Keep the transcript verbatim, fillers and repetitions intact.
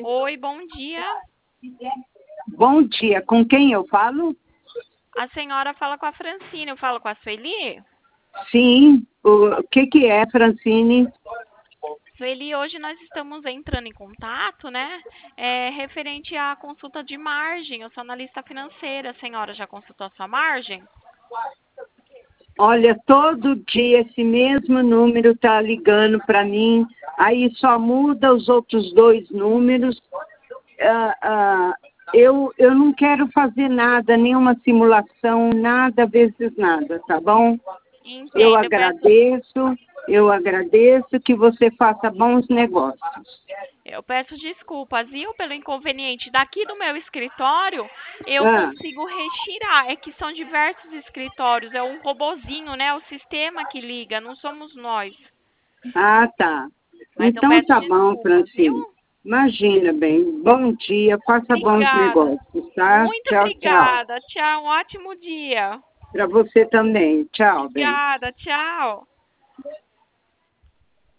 Oi, bom dia. Bom dia, com quem eu falo? A senhora fala com a Francine, eu falo com a Sueli? Sim, o que que é, Francine? Sueli, hoje nós estamos entrando em contato, né? É, referente à consulta de margem. Eu sou analista financeira. A senhora já consultou a sua margem? Olha, todo dia esse mesmo número está ligando para mim, aí só muda os outros dois números. Ah, ah, eu, eu não quero fazer nada, nenhuma simulação, nada vezes nada, tá bom? Eu Entendo, eu peço, agradeço, eu agradeço que você faça bons negócios. eu peço desculpas, viu, pelo inconveniente. Daqui do meu escritório, eu Ah, consigo retirar. É que são diversos escritórios, é um robozinho, né? O sistema que liga, não somos nós. ah, tá. Mas eu Então peço tá bom, desculpas, viu? Francine. Imagina bem. Bom dia, faça bons Obrigada. negócios, tá? Muito Tchau, tchau. obrigada. Tchau, um ótimo dia. Para você também. Tchau, bem. Obrigada, tchau.